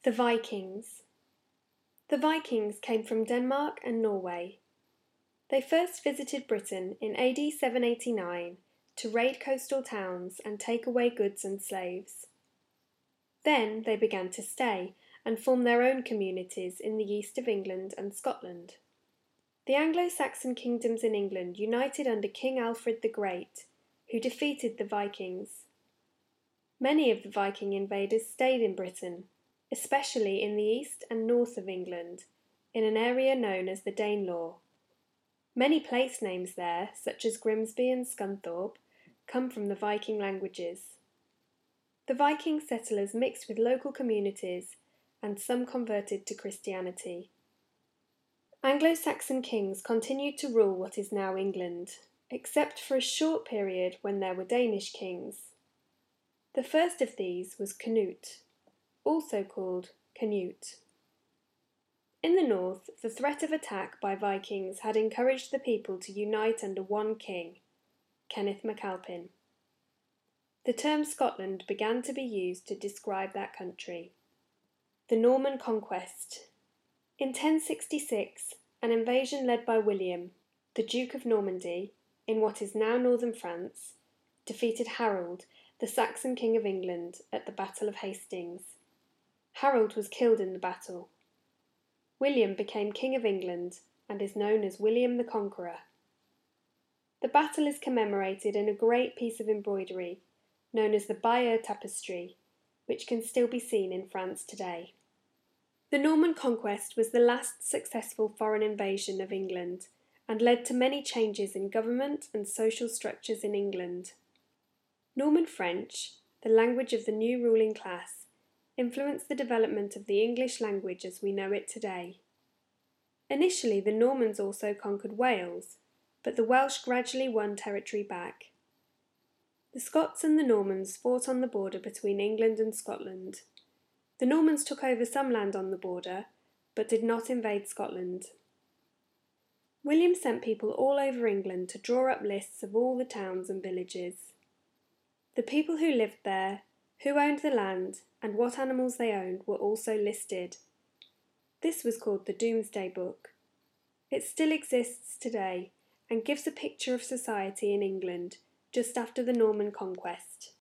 The Vikings. The Vikings came from Denmark and Norway. They first visited Britain in AD 789 to raid coastal towns and take away goods and slaves. Then they began to stay and form their own communities in the east of England and Scotland. The Anglo-Saxon kingdoms in England united under King Alfred the Great, who defeated the Vikings. Many of the Viking invaders stayed in Britain, especially in the east and north of England, in an area known as the Danelaw. Many place names there, such as Grimsby and Scunthorpe, come from the Viking languages. The Viking settlers mixed with local communities, and some converted to Christianity. Anglo-Saxon kings continued to rule what is now England, except for a short period when there were Danish kings. The first of these was Canute, also called Canute. In the north, the threat of attack by Vikings had encouraged the people to unite under one king, Kenneth MacAlpin. The term Scotland began to be used to describe that country. The Norman Conquest. In 1066, an invasion led by William, the Duke of Normandy, in what is now northern France, defeated Harold, the Saxon King of England, at the Battle of Hastings. Harold was killed in the battle. William became King of England and is known as William the Conqueror. The battle is commemorated in a great piece of embroidery known as the Bayeux Tapestry, which can still be seen in France today. The Norman Conquest was the last successful foreign invasion of England and led to many changes in government and social structures in England. Norman French, the language of the new ruling class, influenced the development of the English language as we know it today. Initially, the Normans also conquered Wales, but the Welsh gradually won territory back. The Scots and the Normans fought on the border between England and Scotland. The Normans took over some land on the border, but did not invade Scotland. William sent people all over England to draw up lists of all the towns and villages. The people who lived there, who owned the land, and what animals they owned were also listed. This was called the Domesday Book. It still exists today and gives a picture of society in England just after the Norman Conquest.